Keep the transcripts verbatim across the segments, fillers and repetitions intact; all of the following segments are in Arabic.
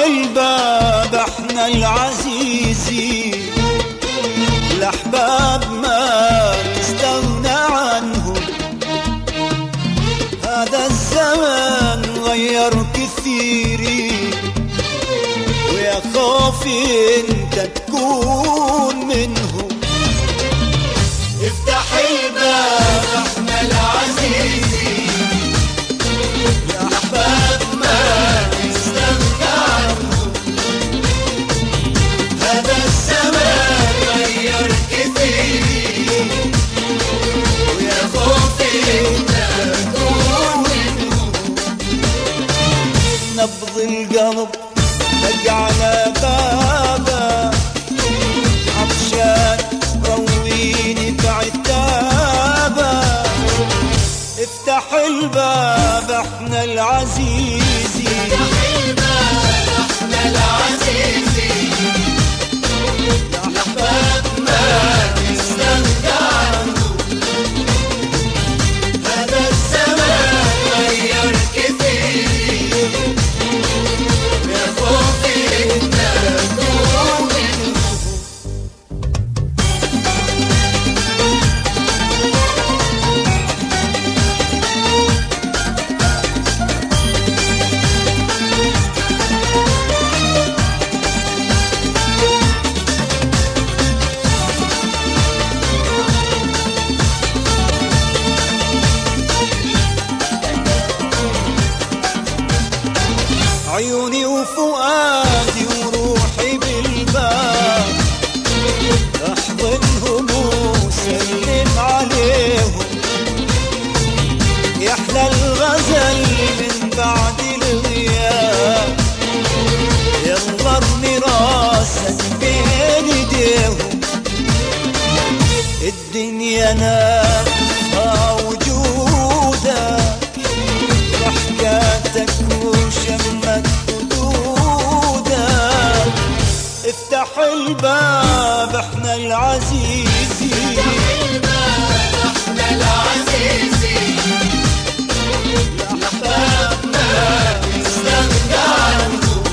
الباب احنا العزيزين، الأحباب ما تستغنى عنهم. هذا الزمن غير كثيرين، ويا خوفي انت تكون منهم. افتح الباب احنا العزيزين، الأحباب ما تستغنى عنهم. هذا الزمان غير كثير، ويا خوفي انت تكون منهم. نبض القلب دق على بابه، عطشان رويني بعتابه. افتح الباب احنا العزيزين، افتح الباب احنا العزيزين، الأحباب ما تستغنى عنهم. هذا الزمان غير كثير، يا خوفي انت تكون منهم. عيوني وفؤادي وروحي بالباب، احضنهم وسلم عليهم. يحلى الغزل من بعد الغياب، يلا ارمي راسك بين ايديهم. الدنيا نافها وجودك، ضحكاتك وشمك خدودك. افتح الباب احنا العزيزين، افتح الباب احنا العزيزين، الأحباب ما تستغنى عنهم.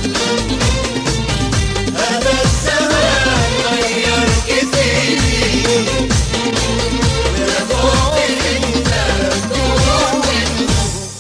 هذا الزمان غير كثير، يا خوفي انت تكون منهم.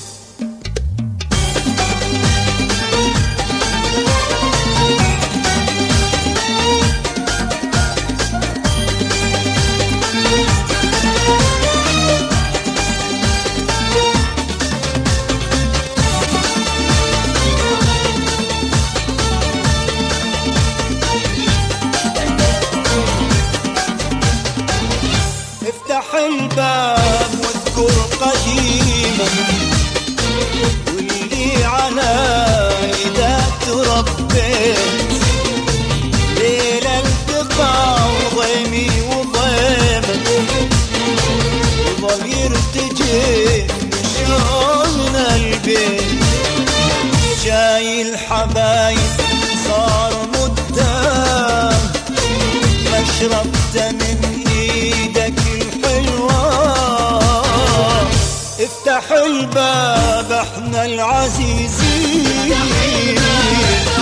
افتح الباب واذكر قديما، واللي على ايدك تربيت. ليلة التقى وضيمي وضيمك، وظل يرتجي شلون البيت. جاي الحبايب صار مدة، ما شربت من ايدك الحلوة. افتح الباب احنا العزيزين،